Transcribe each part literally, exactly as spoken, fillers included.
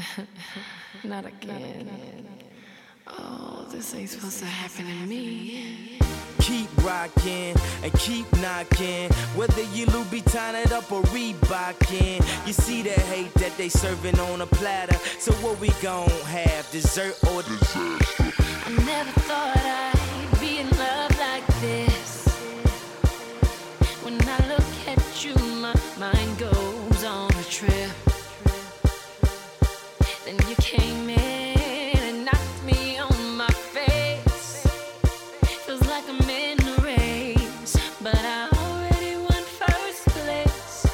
Not again. Oh, this ain't supposed to happen to me. Keep rockin' and keep knockin', whether you Louboutin it up or Reebokin. You see the hate that they serving on a platter. So what we gon' have, dessert or disaster? I never thought I'd be in love like this. When I look at you, my mind goes on a trip. Then you came in and knocked me on my face. Feels like I'm in a race, but I already won first place.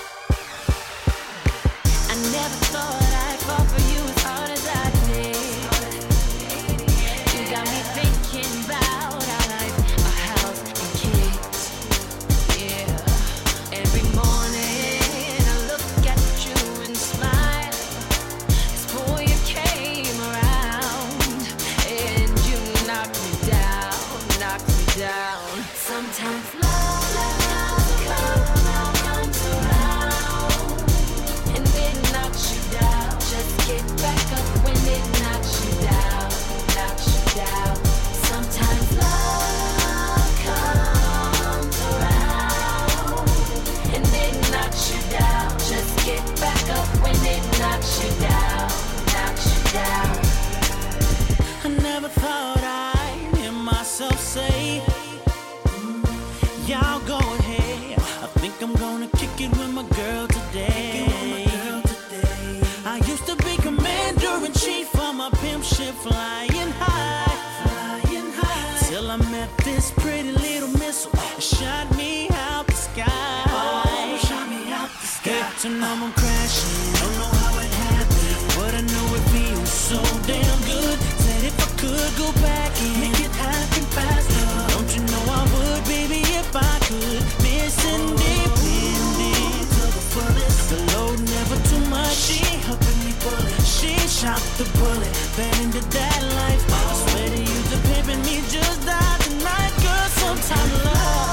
I never thought I'd fall for you as hard as I did. You got me thinking about our life, our house and kids. Yeah, every morning I look at you and smile. 'Cause boy, you came around and you knocked me down, knocked me down. Sometimes love, love comes around and it knocks you down. Just get back up when it knocks you down, knocks you down. Sometimes love comes around and it knocks you down. Just get back up when it knocks you down, knocks you down. I never thought I'd hear myself say, y'all go ahead. I think I'm gonna kick it with my girl today. I used to be commander-in-chief of my pimp ship, flying high, flying high. Till I met this pretty little missile that shot me out the sky. Oh, shot me out the sky. Hit to know I'm crashing. Don't know how it happened, but I know it feels so damn good. Said if I could go back and make it happen faster, don't you know I would, baby, if I could. Miss independence of the fullest. The load never too much. She helping me bullet. She shot the bullet. Fell into that life. I swear to you, the pimpin' me just died tonight. Girl, sometimes love,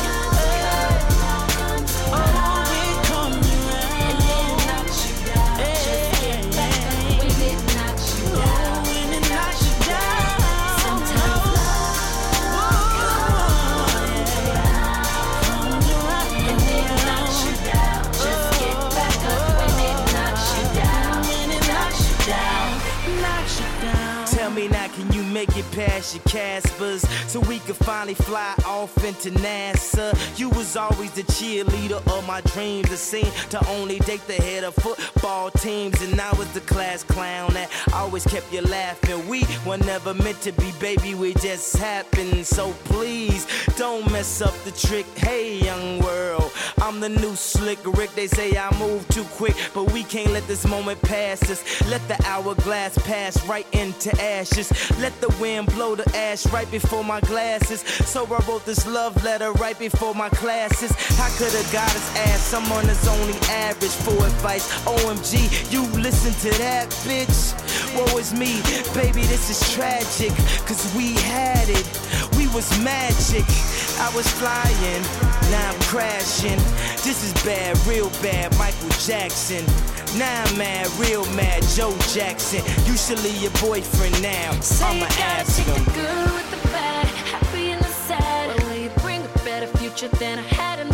oh, it comes around. And it knocks you down. Just get back up when it knocks you down. Oh, when it knocks you down. Sometimes love comes around and it knocks you down. Just get back up when it knocks you down, knocks you down, knocks you down. Tell me now, can you make it past your Caspers so we could finally fly off into NASA? You was always the cheerleader of my dreams. It seemed to only date the head of football teams, and I was the class clown that always kept you laughing. We were never meant to be, baby, we just happened. So please don't mess up the trick. Hey, young world, I'm the new slick Rick. They say I move too quick, but we can't let this moment pass us. Let the hourglass pass right into ashes. Let the wind blow the ash right before my glasses. So I wrote this love letter right before my classes. I could've got his ass, someone that's only average for advice. O M G, you listen to that, bitch? Woe is me, baby, this is tragic. Cause we had it, we was magic. I was flying, now I'm crashing. This is bad, real bad, Michael Jackson. Now I'm mad, real mad, Joe Jackson. You should leave your boyfriend now. Say I'ma you gotta ask take him. the good with the bad, happy and the sad. Well, will you bring a better future than I had in